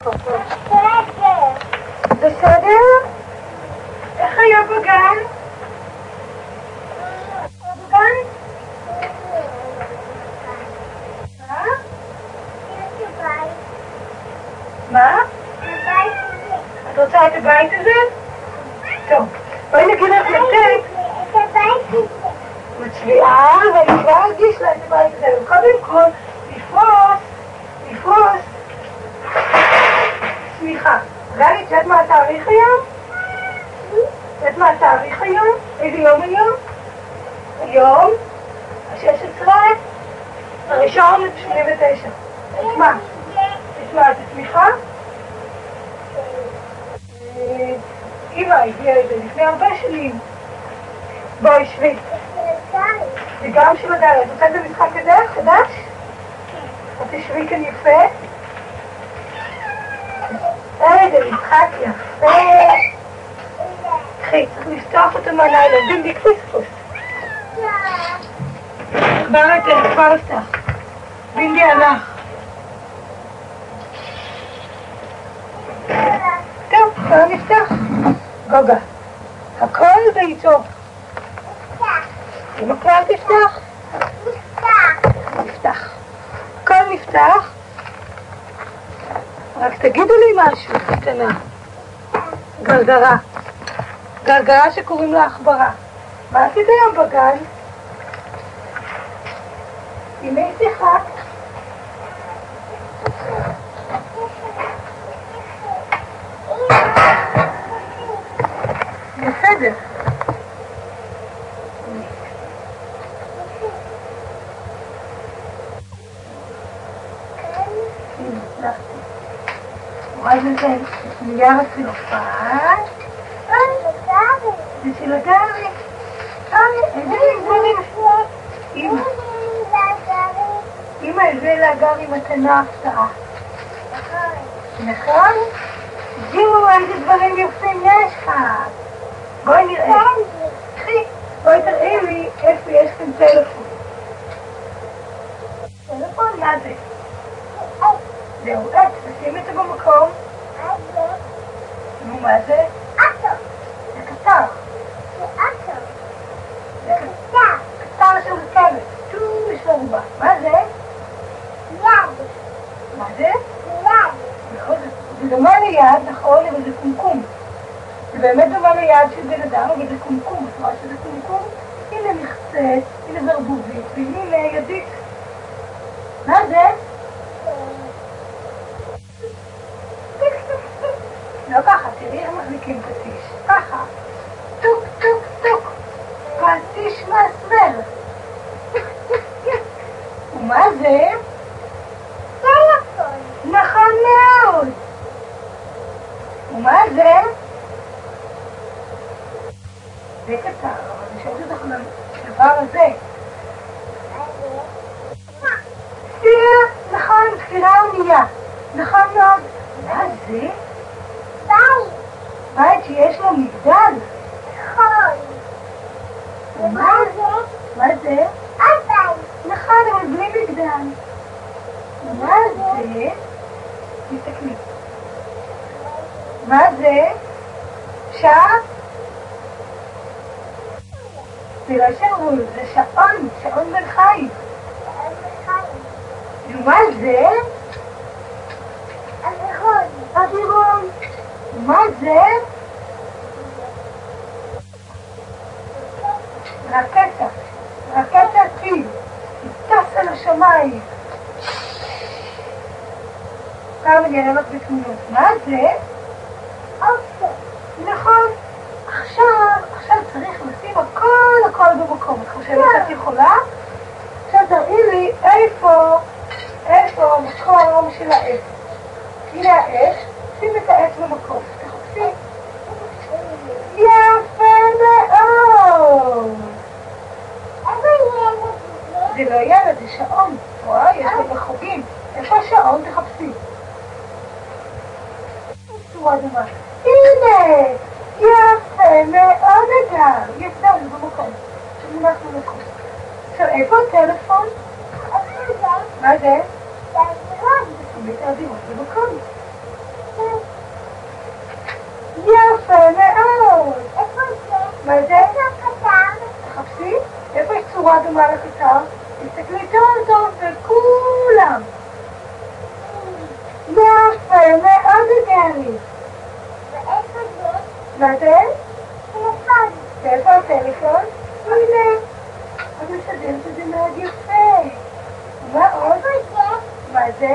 בסדר? איך היה בגן? בגן? מה? את רוצה את הבית הזה? טוב, בואי נגיד לך לתת מצביעה ואני כבר ארגיש לה את הבית הזה. וקודם כל לפרוס סמיכה. גלי, את יודעת מה התאריך היום? יודעת מה התאריך היום? איזה יום היום? היום ה-16 הראשון ל-89. את מה? את מה? את הסמיכה? אמא הביאה את זה לפני הרבה שנים. בואי, שבי. זה גם של הדלת. את רוצה את המשחק הזה? חדש? את תשבי כאן יפה? זה משחק יפה. קחי, צריך לפתוח אותו מהלילה. דינדי, קפיספוס. כבר אפתח. דינדי הלך. טוב, כבר נפתח. גוגה. הכל בעיתו. אם כבר תפתח? נפתח. הכל נפתח. רק תגידו לי משהו קטנה. גרגרה שקוראים לה עכברה. מה עשית היום בגן? עם מי שיחקת? בסדר. רואה זה נייר הצילופן. זה של הגרי. איזה איזה אמא הביאה לגרי מתנה הפתעה. נכון? תראו איזה דברים יפים יש לך. בואי נראה. בואי תראי לי איפה יש כאן טלפון. טלפון? מה זה? זהו, עץ, תשים את זה במקום. נו, מה זה? זה קצר. זה קצר של רכבת. יש לנו בה. מה זה? מה זה? זה דומה ליד, נכון, אבל זה קומקום. זה באמת דומה ליד של בן אדם, אבל זה קומקום. את רואה שזה קומקום? הנה מחצת, הנה זרבובית, והנה ידית. מה זה? לא ככה, תראי איך מחזיקים פטיש. ככה. טוק, טוק, טוק. פטיש מסמר. ומה זה? טלפון. נכון מאוד. ומה זה? זה קצר, אבל אני שואלת אותך לדבר הזה. ספירה, נכון, ספירה אונייה. נכון מאוד. מה זה? בית שיש לו מגדל. נכון. ומה זה? מה זה? נכון, אבל בלי מגדל. מה זה? תסתכלי. מה זה? שעה? זה לא שעון, זה שעון, שעון בן חיים. ומה זה? אווירון. מה זה? רקטה טיל. היא טסה לשמיים. כמה אני אראה לך בתמונות. מה זה? נכון. עכשיו צריך לשים הכל במקום. את חושבת שאת יכולה? עכשיו תראי לי איפה המקום של האש. הנה האש, שים את האש במקום. תחפשי. יפה מאוד. זה לא ילד, זה שעון. רואה, יש לו בחוגים. איפה השעון? תחפשי. צורה דומה. הנה! יפה מאוד אגב. יפה, זה במקום. שמונח במקום. עכשיו, איפה הטלפון? מה זה? תשימי את האווירות במקום. נורה אדומה לקצר? תסתכלי טוב טוב בכולם. יפה, מאוד הגעני. ואיפה זה? מה זה? טלפון. ואיפה הטלפון? הנה. את מסתדרת שזה מאוד יפה. מה עוד? איפה זה? מה זה?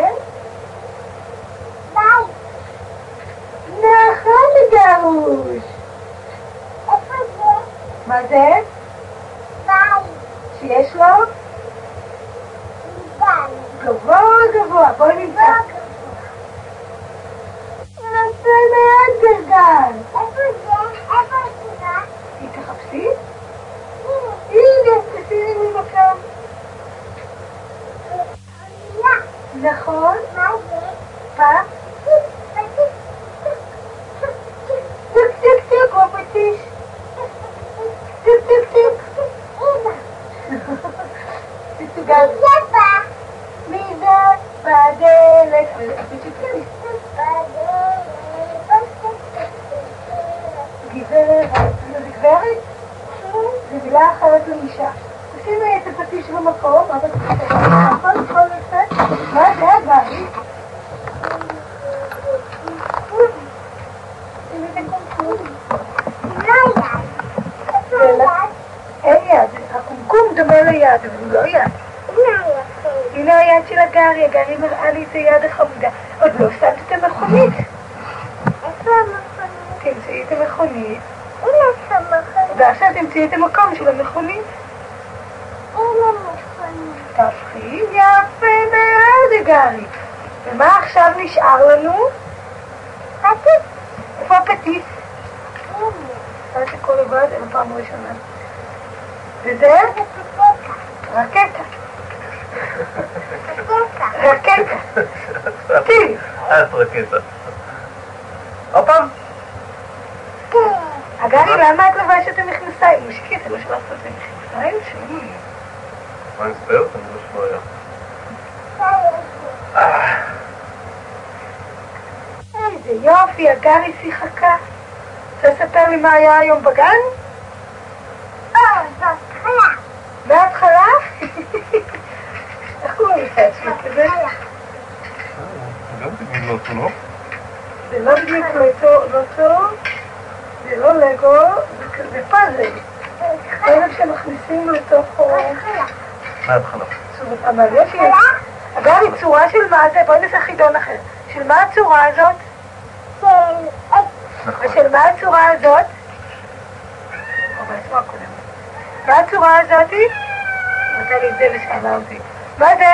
בית. נכון לגרוש. איפה זה? מה זה? בית. שיש לו? בית. גבוה גבוה. בואי נמצא. יפה מאוד גלגל. איפה זה? איפה זה? היא תחפשי? הנה, תשימי ממקום. נכון? מה זה? מה? טיק טיק טיק, הוא הפטיש. טיק טיק טיק. תסוגל. מי זה? בדלת. גברת. זה גברת? זה מילה אחרת לאישה. תשימי את הפטיש במקום. מה זה? נכון? כל יפה? מה זה? הבית? תשימי את הקומקום. אין יד. הקומקום דומה ליד, אבל הוא לא יד. הנה היד של הגרי. הגרי מראה לי זה יד החמודה. עוד לא שמת את המכונית. איפה המכונית? תמצאי את המכונית. הנה המכונית. ועכשיו תמצאי את המקום של המכונית. הנה המכונית. תפחי יפה מאוד הגרי. ומה עכשיו נשאר לנו? פטיש. איפה הפטיס? הנה. זה שכל לבד, אין פעם ראשונה. וזה? זה פטקה. רקטה. פטקה. רקטה. טיל. רקטה. עוד פעם? כן. הגרי, למה את לבשת את המכנסיים? משקי, אתה לא שלחת את המכנסיים שלי. מה אני אספר? אני לא שומע. איזה יופי, הגרי שיחקה. רוצה לספר לי מה היה היום בגן? בהתחלה. בהתחלה? איך קוראים לך עצמך כזה? גם תגיד לא טוב. זה לא בדיוק לוטו, זה לא לגו, זה פאזל. פאזל שמכניסים לתוך... מההתחלה. אבל יש לי... אגב, היא צורה של מה זה? בואי נעשה חידון אחר. של מה הצורה הזאת? ושל מה הצורה הזאת? או בעצמה קודם. מה הצורה הזאת? נתן לי את זה ושאלה אותי. מה זה?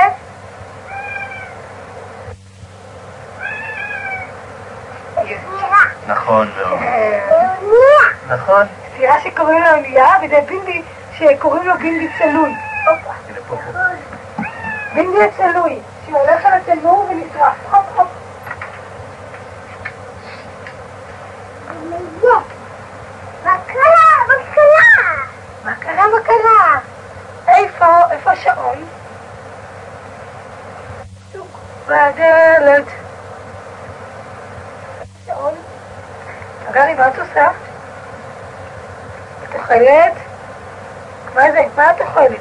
נכון מאוד. נכון. סירה שקוראים לה אונייה, וזה בינדי שקוראים לו בינדי צלוי. הנה פה. בינדי הצלוי, שהולך על התנור ונשרף. הופ הופ. מה קרה? מה קרה? מה קרה? איפה השעון? בדלת. שעון. אגרי, מה את עושה? את אוכלת? מה זה? מה את אוכלת?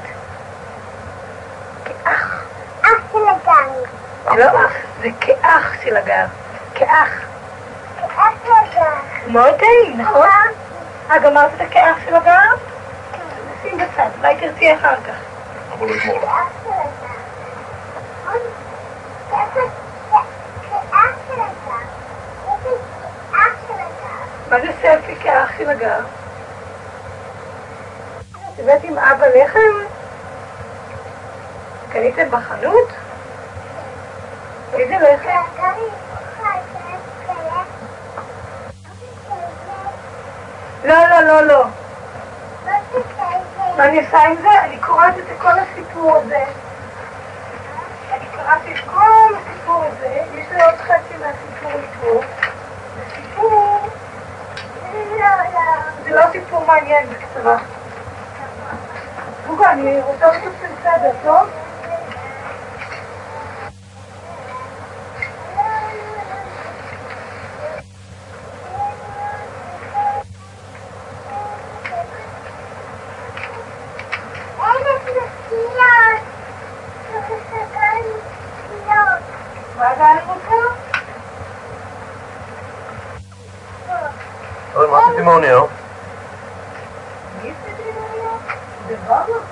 כאח. אח של הגן. זה לא אח, זה כאח של הגר. כאח. אח של הגן. מאוד טעים, נכון? גמרת את הכאח של הגר? נשים בצד, אולי תרצי אחר כך. אבל לא יגמור לך. אח של הגן. אח של הגן. אח של הגן. מה זה סלפי כאח של הגר? הבאת עם אבא לחם? קניתם בחנות? איזה לחם? לא. מה אני עושה עם זה? אני קוראת את כל הסיפור הזה. אני קראתי את כל הסיפור הזה. יש לי עוד חצי מהסיפור לקרוא. זה סיפור... זה לא סיפור מעניין בקצרה. גוגה, אני רוצה לעשות בסדר, טוב? אין אני רוצה? אוי, מה עשיתי מהאונייה? מי עשיתי לי מהאונייה? זה בבא?